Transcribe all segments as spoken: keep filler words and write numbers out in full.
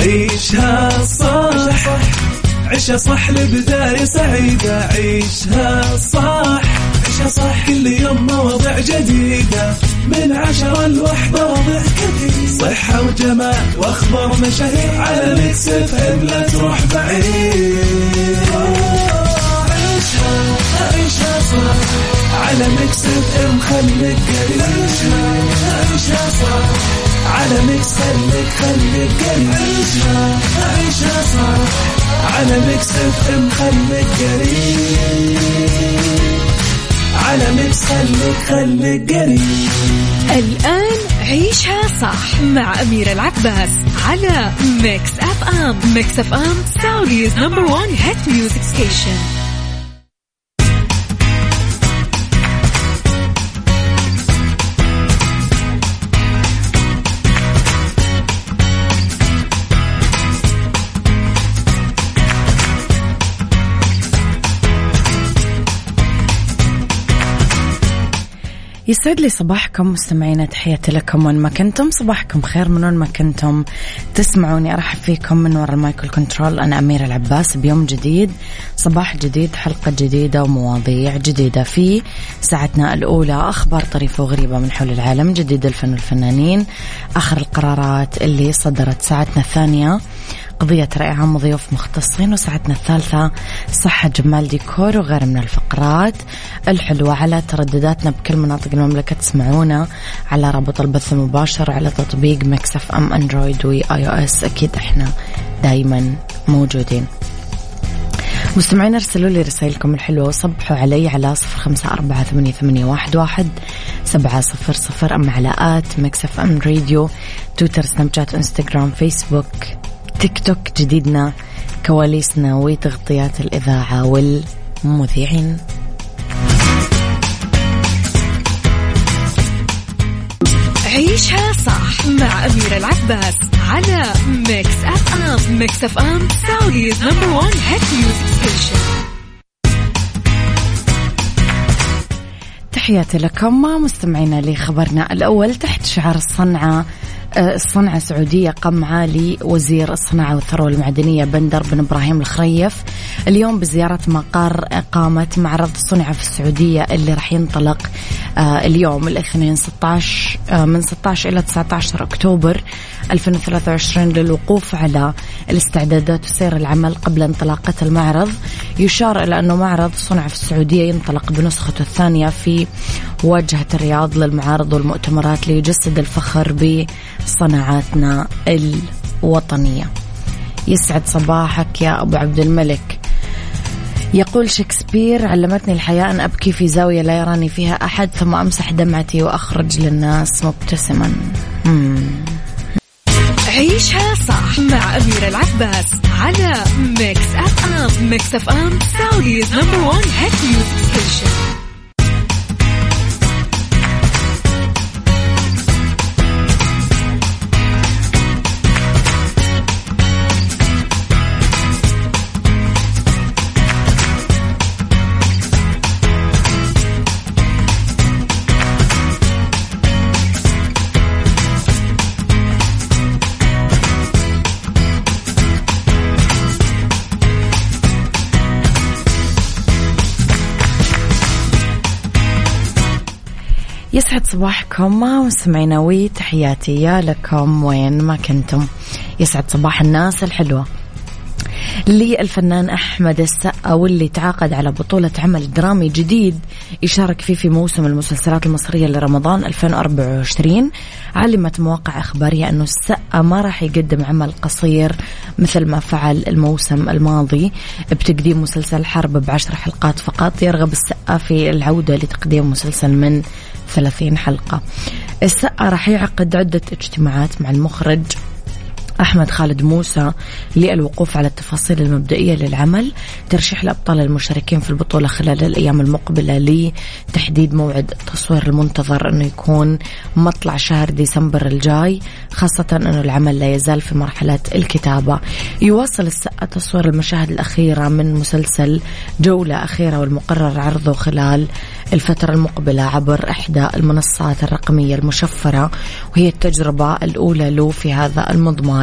عيشها صح عيشها صح لبداية سعيدة. عيشها صح عيشها صح كل يوم مواضيع جديدة من عشرة لوحدة وضع كثير صحة وجمال واخبار مشاهير على ميكس اف ام لا تروح بعيد. عيشها عيشها صح على ميكس اف ام خليك قريب. عيشها صح على ميكس خليك خليك قريب. عيشها عيشها صح على ميكس اف ام خليك قريب. على ميكس خليك خليك قريب. الآن عيشها صح مع أميرة العباس على ميكس اف ام. ميكس اف ام سعوديز نمبر وان هيت ميوزك ستيشن. يسعد لي صباحكم مستمعينا، تحياتي لكم وين ما كنتم، صباحكم خير من وين ما كنتم تسمعوني. أرحب فيكم من وراء المايكل كنترول، أنا أميرة العباس بيوم جديد، صباح جديد، حلقة جديدة ومواضيع جديدة. في ساعتنا الأولى أخبار طريفة وغريبة من حول العالم، جديد الفن والفنانين، آخر القرارات اللي صدرت. ساعتنا الثانية قضية رأي عام وضيوف مختصين، وساعتنا الثالثة صحة جمال ديكور وغير من الفقرات الحلوة. على تردداتنا بكل مناطق المملكة تسمعونا على رابط البث المباشر على تطبيق ميكس اف ام اندرويد واي او اس. اكيد احنا دايما موجودين. مستمعين ارسلوا لي رسائلكم الحلوة وصبحوا علي على صفر خمسة أربعة ثمانية ثمانية واحد واحد سبعة صفر صفر. أما على آت ميكس اف ام راديو، تويتر، سناب شات، انستغرام، فيسبوك، تيك توك، جديدنا، كواليسنا وتغطيات الإذاعة والمذيعين. عيشها صح مع أميرة العباس على ميكس اف ام. ميكس اف ام سعوديز نمبر وان هيت ميوزك ستيشن. تحياتي لكم مستمعينا لخبرنا الأول. تحت شعار الصنعة الصنعة سعودية، قام معالي وزير الصناعة والثروة المعدنية بندر بن إبراهيم الخريف اليوم بزيارة مقر إقامة معرض الصناعة في السعودية اللي راح ينطلق اليوم الاثنين ستة عشر من ستة عشر إلى تسعة عشر أكتوبر ألفين وثلاثة وعشرين للوقوف على الاستعدادات وسير العمل قبل انطلاقة المعرض. يشار إلى أنه معرض الصناعة في السعودية ينطلق بنسخته الثانية في واجهة الرياض للمعارض والمؤتمرات ليجسد الفخر بصناعاتنا الوطنية. يسعد صباحك يا أبو عبد الملك. يقول شكسبير: علمتني الحياة أن أبكي في زاوية لا يراني فيها أحد، ثم أمسح دمعتي وأخرج للناس مبتسما. مم. عيشها صح مع أميرة العباس على ميكس اف ام. ميكس اف ام سعوديز نمبر وان هيت ميوزك ستيشن. يسعد صباحكم مستمعينا وتحياتي يا لكم وين ما كنتم. يسعد صباح الناس الحلوة للفنان أحمد السقا، واللي تعاقد على بطولة عمل درامي جديد يشارك فيه في موسم المسلسلات المصرية لرمضان ألفين وأربعة وعشرين. علمت مواقع إخبارية أنه السقا ما راح يقدم عمل قصير مثل ما فعل الموسم الماضي بتقديم مسلسل حرب بعشر حلقات فقط. يرغب السقا في العودة لتقديم مسلسل من ثلاثين حلقة. السقا راح يعقد عدة اجتماعات مع المخرج أحمد خالد موسى للوقوف على التفاصيل المبدئية للعمل، ترشيح الأبطال المشاركين في البطولة خلال الأيام المقبلة لتحديد موعد التصوير المنتظر أنه يكون مطلع شهر ديسمبر الجاي، خاصة أنه العمل لا يزال في مرحلة الكتابة. يواصل السقا تصوير المشاهد الأخيرة من مسلسل جولة أخيرة، والمقرر عرضه خلال الفترة المقبلة عبر إحدى المنصات الرقمية المشفرة، وهي التجربة الأولى له في هذا المضمار.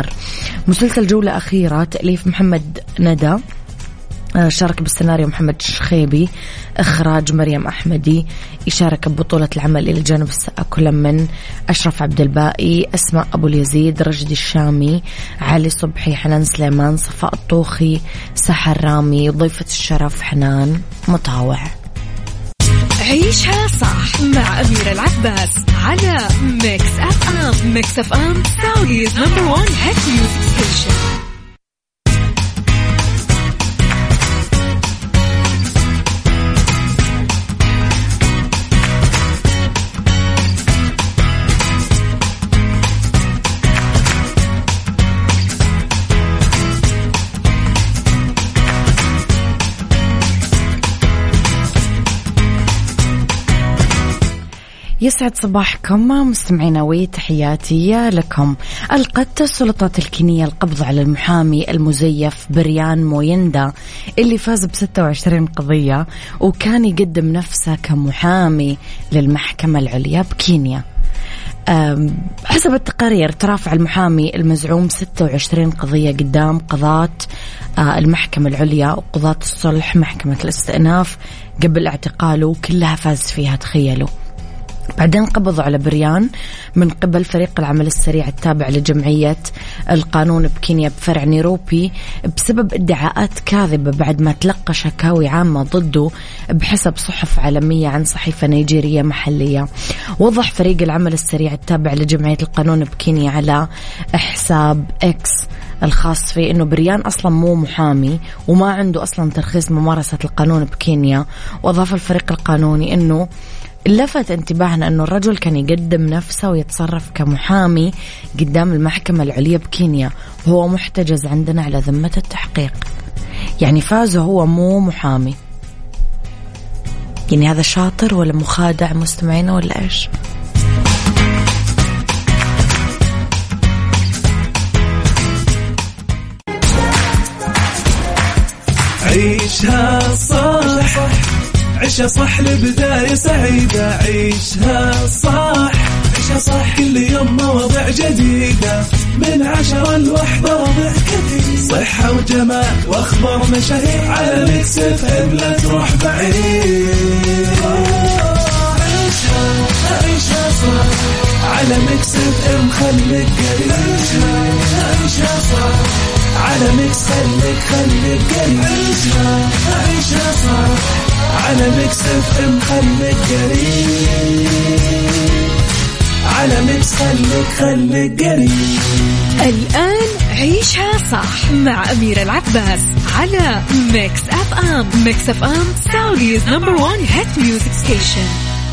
النهار. مسلسل جولة أخيرة تأليف محمد ندى، شارك بالسيناريو محمد شخيبي، إخراج مريم أحمدي، يشارك ببطولة العمل إلى جانب السقا كل من أشرف عبد الباقي، أسماء أبو اليزيد، رشدي الشامي، علي صبحي، حنان سليمان، صفاء الطوخي، سحر رامي، ضيفة الشرف حنان مطاوع. عيشها صح مع أميرة العباس على ميكس أف أم. ميكس أف أم سعوديز نمبر وان هيت ميوزك ستيشن. يسعد صباحكم مستمعينا وتحياتي لكم. ألقت السلطات الكينية القبض على المحامي المزيف بريان مويندا اللي فاز بستة وعشرين قضية وكان يقدم نفسه كمحامي للمحكمة العليا بكينيا. حسب التقارير ترافع المحامي المزعوم ستة وعشرين قضية قدام قضاة المحكمة العليا وقضاة الصلح محكمة الاستئناف قبل اعتقاله، كلها فاز فيها. تخيلوا. بعدين قبضوا على بريان من قبل فريق العمل السريع التابع لجمعية القانون بكينيا بفرع نيروبي بسبب ادعاءات كاذبة بعد ما تلقى شكاوي عامة ضده بحسب صحف عالمية عن صحيفة نيجيرية محلية. وضح فريق العمل السريع التابع لجمعية القانون بكينيا على حساب إكس الخاص فيه إنه بريان أصلا مو محامي وما عنده أصلا ترخيص ممارسة القانون بكينيا. وأضاف الفريق القانوني إنه لفت انتباهنا أنه الرجل كان يقدم نفسه ويتصرف كمحامي قدام المحكمة العليا بكينيا وهو محتجز عندنا على ذمة التحقيق. يعني فاز هو مو محامي. يعني هذا شاطر ولا مخادع مستمعينا ولا إيش؟ عيشها صح، عيشها صح لبداية سعيدة. عيشها صح، عيشها صح كل يوم مواضيع جديدة من عشرة لوحدة، مواضيع كثير صحة وجمال وأخبار مشاهير على ميكس اف ام. لا تروح بعيد. عيشها عيشها صح على ميكس اف ام. خليك قريب. عيشها صح على ميكس خليك خليك قريب. عيشها عيشها صح على ميكس اف ام. خليك قريب على ميكس خليك خليك قريب. الآن عيشها صح مع أميرة العباس على ميكس أف أم. ميكس أف أم سعوديز نمبر وان هيت ميوزك ستيشن.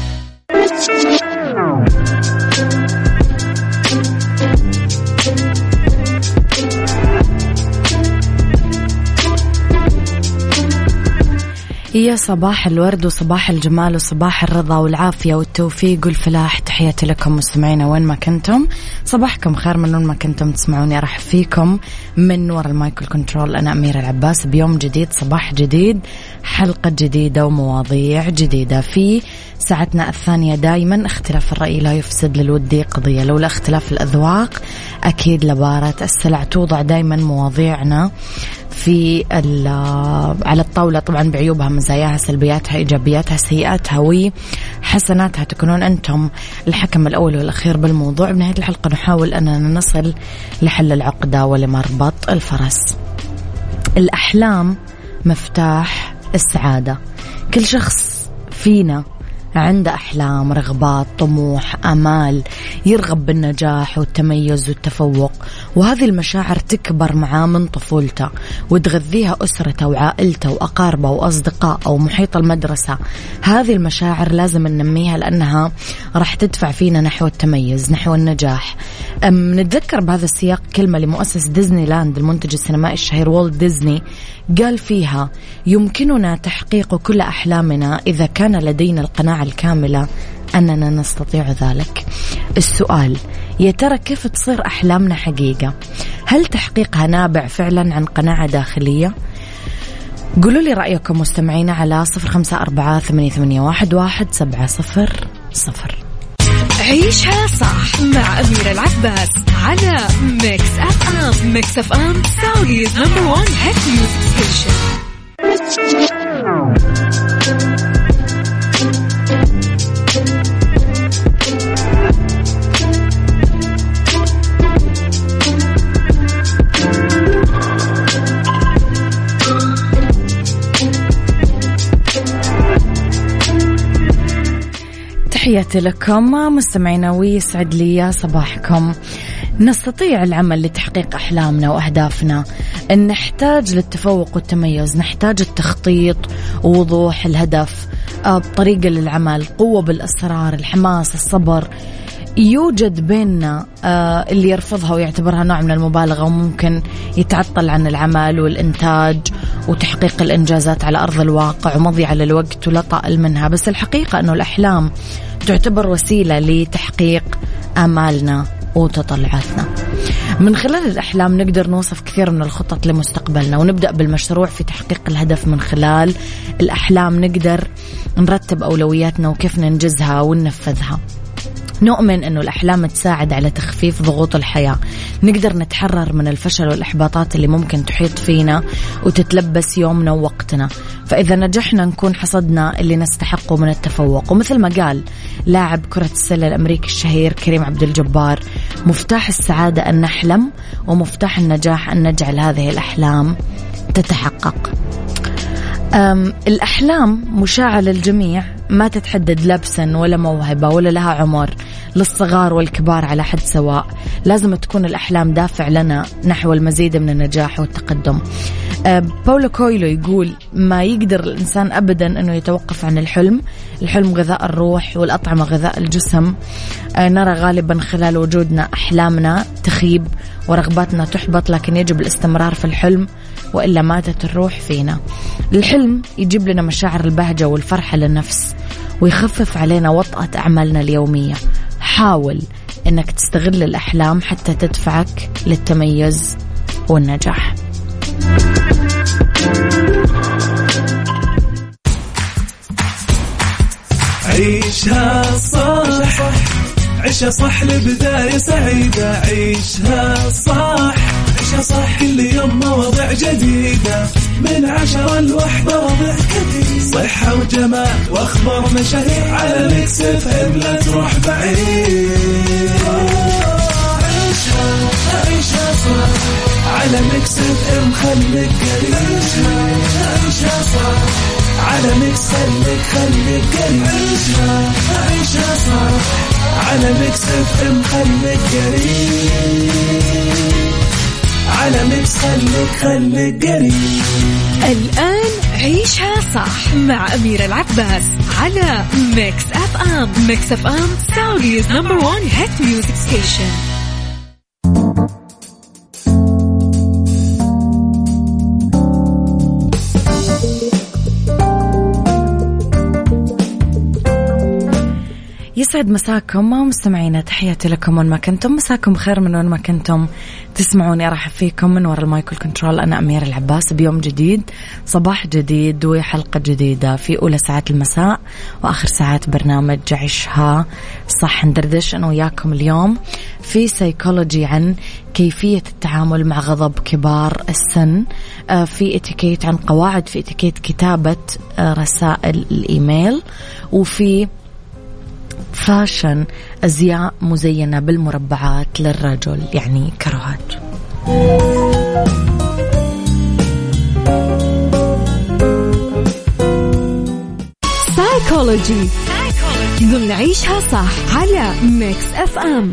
يا صباح الورد وصباح الجمال وصباح الرضا والعافية والتوفيق والفلاح. تحياتي لكم مستمعينا وين ما كنتم. صباحكم خير من وين ما كنتم تسمعوني. أرحب فيكم من وراء المايكل كنترول. أنا أميرة العباس بيوم جديد، صباح جديد، حلقة جديدة ومواضيع جديدة. في ساعتنا الثانية دايما اختلاف الرأي لا يفسد للودي قضية، لولا اختلاف الأذواق أكيد لبارة السلع. توضع دايما مواضيعنا في على الطاولة، طبعا بعيوبها، مزاياها، سلبياتها، إيجابياتها، سيئاتها وحسناتها. تكونون أنتم الحكم الأول والأخير بالموضوع. بنهاية الحلقة نحاول أننا نصل لحل العقدة ولمربط الفرس. الأحلام مفتاح السعادة. كل شخص فينا عنده أحلام، رغبات، طموح، آمال، يرغب بالنجاح والتميز والتفوق، وهذه المشاعر تكبر معاه من طفولته وتغذيها أسرته وعائلته وأقاربه وأصدقائه ومحيط المدرسة. هذه المشاعر لازم ننميها لأنها راح تدفع فينا نحو التميز، نحو النجاح. نتذكر بهذا السياق كلمة لمؤسس ديزني لاند المنتج السينمائي الشهير والت ديزني، قال فيها: يمكننا تحقيق كل أحلامنا إذا كان لدينا القناعة الكاملة أننا نستطيع ذلك. السؤال: يا ترى كيف تصير أحلامنا حقيقة؟ هل تحقيقها نابع فعلا عن قناعة داخلية؟ قولوا لي رأيكم مستمعين على صفر خمسة أربعة ثمانية ثمانية واحد واحد سبعة صفر صفر. عيشها صح مع أميرة العباس على ميكس أف أم. ميكس أف أم سعوديز نمبر وان هيت ميوزك ستيشن. تحياتي لكم مستمعينا ويسعد لي صباحكم. نستطيع العمل لتحقيق أحلامنا وأهدافنا، إن نحتاج للتفوق والتميز، نحتاج التخطيط ووضوح الهدف، بطريقة للعمل، قوة بالإصرار، الحماس، الصبر. يوجد بيننا اللي يرفضها ويعتبرها نوع من المبالغة وممكن يتعطل عن العمل والإنتاج وتحقيق الإنجازات على أرض الواقع ومضيعة للوقت ولا طائل منها. بس الحقيقة أنه الأحلام تعتبر وسيلة لتحقيق آمالنا وتطلعاتنا. من خلال الأحلام نقدر نوصف كثير من الخطط لمستقبلنا ونبدأ بالمشروع في تحقيق الهدف. من خلال الأحلام نقدر نرتب أولوياتنا وكيف ننجزها وننفذها. نؤمن أنه الأحلام تساعد على تخفيف ضغوط الحياة، نقدر نتحرر من الفشل والإحباطات اللي ممكن تحيط فينا وتتلبس يومنا ووقتنا. فإذا نجحنا نكون حصدنا اللي نستحقه من التفوق. ومثل ما قال لاعب كرة السلة الأمريكي الشهير كريم عبد الجبار، مفتاح السعادة أن نحلم، ومفتاح النجاح أن نجعل هذه الأحلام تتحقق. الأحلام مشاعة للجميع، ما تتحدد لبسا ولا موهبة ولا لها عمر، للصغار والكبار على حد سواء. لازم تكون الأحلام دافع لنا نحو المزيد من النجاح والتقدم. باولو كويلو يقول ما يقدر الإنسان أبدا أنه يتوقف عن الحلم. الحلم غذاء الروح والأطعمة غذاء الجسم. نرى غالبا خلال وجودنا أحلامنا تخيب ورغباتنا تحبط، لكن يجب الاستمرار في الحلم وإلا ماتت الروح فينا. الحلم يجيب لنا مشاعر البهجة والفرحة للنفس ويخفف علينا وطأة أعمالنا اليومية. حاول أنك تستغل الأحلام حتى تدفعك للتميز والنجاح. عيشها صح، عيشها صح لبداية سعيدة. عيشها صح، عيشها صح كل يوم مواضيع جديدة، من عشرة لوحدة وضع جديد، صحة وجمال واخبار مشاهير، على ميكس اف ام لا تروح بعيد. عيشها عيشها صح على ميكس اف ام خليك قريب. عيشها صح على ميكس خليك خليك قريب. عيشها عيشها صح على ميكس اف ام خليك قريب. على ميكس خليك خليك قريب. الآن عيشها صح مع أميرة العباس على ميكس أف أم. ميكس أف أم سعوديز نمبر وان هيت ميوزك ستيشن. يسعد مساكم مستمعينا، تحياتي لكم وين ما كنتم. مساكم خير من وين ما كنتم تسمعوني. أرحب فيكم من وراء المايك والكنترول، أنا أميرة العباس، بيوم جديد، صباح جديد وحلقة جديدة في أولى ساعات المساء وآخر ساعات برنامج عيشها صح. ندردش أنا وياكم اليوم في سيكولوجي عن كيفية التعامل مع غضب كبار السن، في اتيكيت عن قواعد في اتيكيت كتابة رسائل الإيميل، وفي فاشن أزياء مزينة بالمربعات للرجل، يعني كروهات. سايكولوجي ضمن عيشها صح على ميكس أف أم.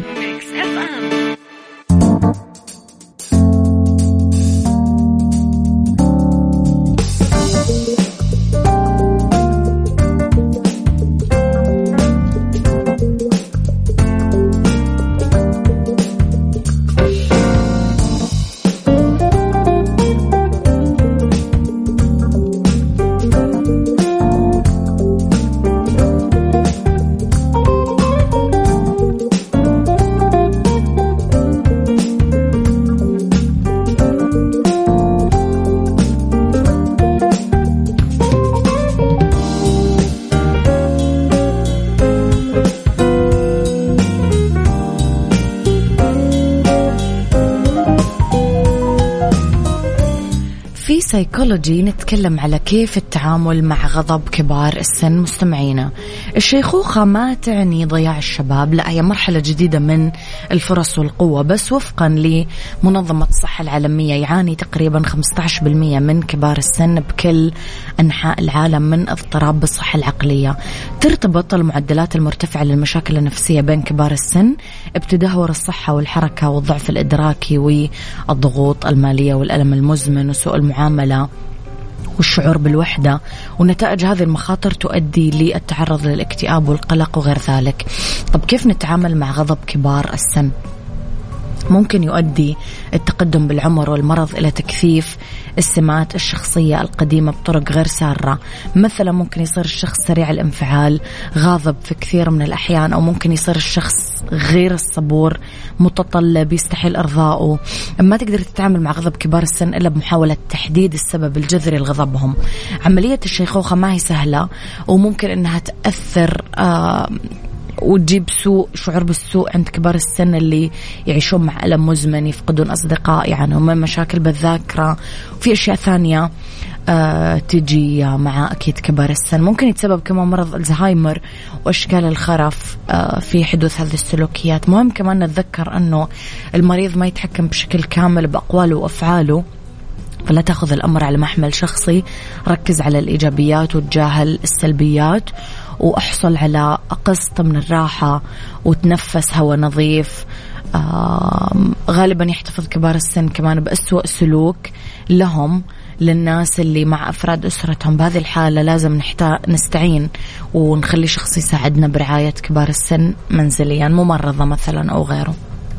في سايكولوجي نتكلم على كيف التعامل مع غضب كبار السن. مستمعينا، الشيخوخة ما تعني ضياع الشباب، لا، هي مرحلة جديدة من الفرص والقوة. بس وفقا لمنظمة الصحة العالمية يعاني تقريبا خمسة عشر بالمئة من كبار السن بكل أنحاء العالم من اضطراب بالصحة العقلية. ترتبط المعدلات المرتفعة للمشاكل النفسية بين كبار السن بتدهور الصحة والحركة والضعف الإدراكي والضغوط المالية والألم المزمن وسوء المعاملة والشعور بالوحدة، ونتائج هذه المخاطر تؤدي للتعرض للاكتئاب والقلق وغير ذلك. طب كيف نتعامل مع غضب كبار السن؟ ممكن يؤدي التقدم بالعمر والمرض إلى تكثيف السمات الشخصية القديمة بطرق غير سارة. مثلا ممكن يصير الشخص سريع الانفعال، غاضب في كثير من الأحيان، أو ممكن يصير الشخص غير الصبور، متطلب، يستحيل إرضاؤه. ما تقدر تتعامل مع غضب كبار السن إلا بمحاولة تحديد السبب الجذري لغضبهم. عملية الشيخوخة ما هي سهلة، وممكن أنها تأثر آه وتجيب سوء شعور بالسوء عند كبار السن اللي يعيشون مع ألم مزمن، يفقدون أصدقاء، يعني من مشاكل بالذاكرة، وفي أشياء ثانية آه تجي مع أكيد كبار السن. ممكن يتسبب كمان مرض الزهايمر وأشكال الخرف آه في حدوث هذه السلوكيات. مهم كمان نتذكر أنه المريض ما يتحكم بشكل كامل بأقواله وأفعاله، فلا تأخذ الأمر على محمل شخصي. ركز على الإيجابيات وتجاهل السلبيات، وأحصل على قسط من الراحة وتنفس هواء نظيف. غالبا يحتفظ كبار السن كمان بأسوأ سلوك لهم للناس اللي مع أفراد أسرتهم. بهذه الحالة لازم نستعين ونخلي شخص يساعدنا برعاية كبار السن منزليا، ممرضة مثلا أو غيره.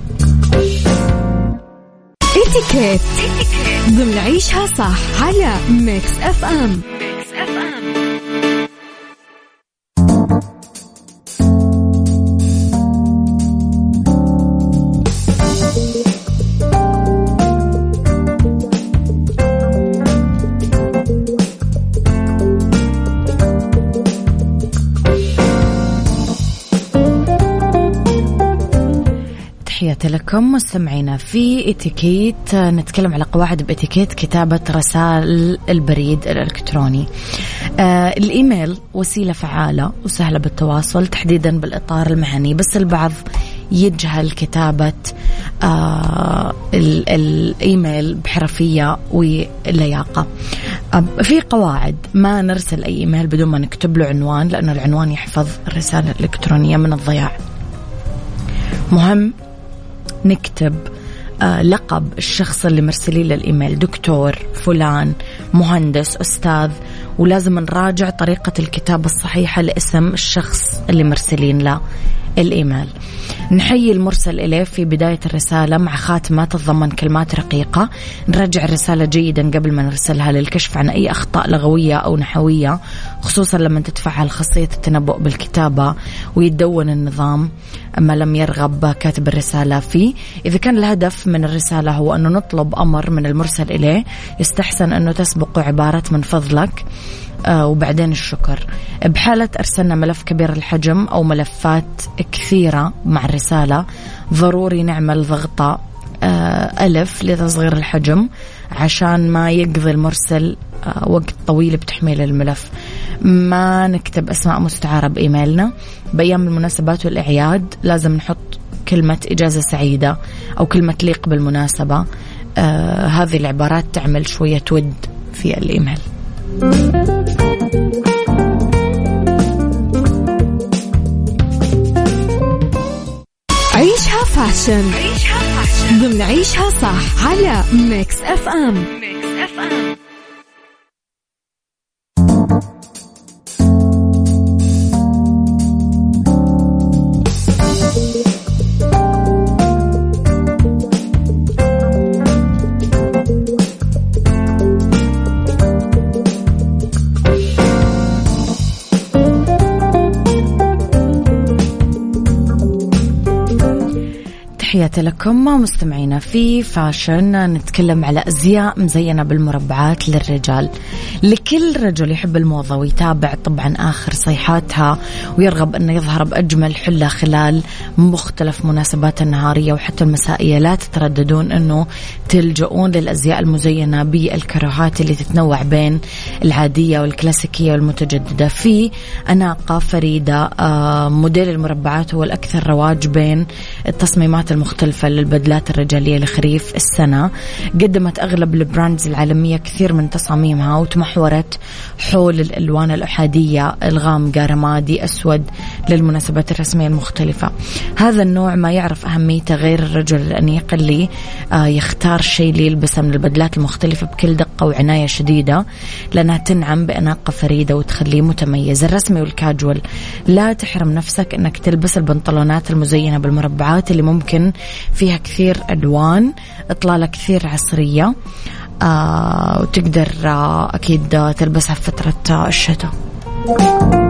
اتيكيت ضمن عيشها صح على ميكس اف ام. تحياتي لكم مستمعينا. في اتيكيت نتكلم على قواعد باتيكيت كتابة رسائل البريد الإلكتروني. آه الإيميل وسيلة فعالة وسهلة بالتواصل تحديدا بالإطار المهني، بس البعض يجهل كتابة آه الإيميل بحرفية ولياقة. آه في قواعد: ما نرسل أي إيميل بدون ما نكتب له عنوان، لأن العنوان يحفظ الرسالة الإلكترونية من الضياع. مهم نكتب آه لقب الشخص اللي مرسلين للإيميل، دكتور فلان، مهندس، أستاذ، ولازم نراجع طريقة الكتابة الصحيحة لاسم الشخص اللي مرسلين له الإيميل. نحيي المرسل إليه في بداية الرسالة مع خاتمة تتضمن كلمات رقيقة. نراجع الرسالة جيدا قبل ما نرسلها للكشف عن أي أخطاء لغوية أو نحوية، خصوصا لما تتفعل خاصية التنبؤ بالكتابة ويتدون النظام أما لم يرغب كاتب الرسالة فيه. إذا كان الهدف من الرسالة هو أنه نطلب أمر من المرسل إليه، يستحسن أنه تسبق عبارة من فضلك آه وبعدين الشكر. بحالة أرسلنا ملف كبير الحجم أو ملفات كثيرة مع الرسالة، ضروري نعمل ضغطة آه ألف لتصغير الحجم عشان ما يقضي المرسل آه وقت طويل بتحميل الملف. ما نكتب أسماء مستعارة بإيميلنا. بأيام المناسبات والأعياد لازم نحط كلمة إجازة سعيدة أو كلمة تليق بالمناسبة. آه هذه العبارات تعمل شوية ود في الإيميل. عيشها فاشن ضمن عيشها صح على ميكس اف ام. تحياتي لكم مستمعينا. في فاشن نتكلم على أزياء مزينة بالمربعات للرجال. لكل رجل يحب الموضة ويتابع طبعا آخر صيحاتها ويرغب أنه يظهر بأجمل حلة خلال مختلف مناسبات النهارية وحتى المسائية، لا تترددون أنه تلجؤون للأزياء المزينة بالكراهات اللي تتنوع بين العادية والكلاسيكية والمتجددة. في أناقة فريدة موديل المربعات هو الأكثر رواج بين التصميمات المختلفة للبدلات الرجالية لخريف السنة. قدمت أغلب البراندز العالمية كثير من تصاميمها وتمحورت حول الألوان الأحادية الغامقة، رمادي، أسود، للمناسبات الرسمية المختلفة. هذا النوع ما يعرف أهميته غير الرجل الأنيق اللي يختار شيء اللي يلبسه من البدلات المختلفة بكل دقة وعناية شديدة، لأنها تنعم بأناقة فريدة وتخليه متميز. الرسمي والكاجوال، لا تحرم نفسك أنك تلبس البنطلونات المزينة بالمربعات اللي ممكن فيها كثير ألوان، إطلالة كثير عصرية، آه وتقدر آه أكيد تلبسها في فترة الشتاء.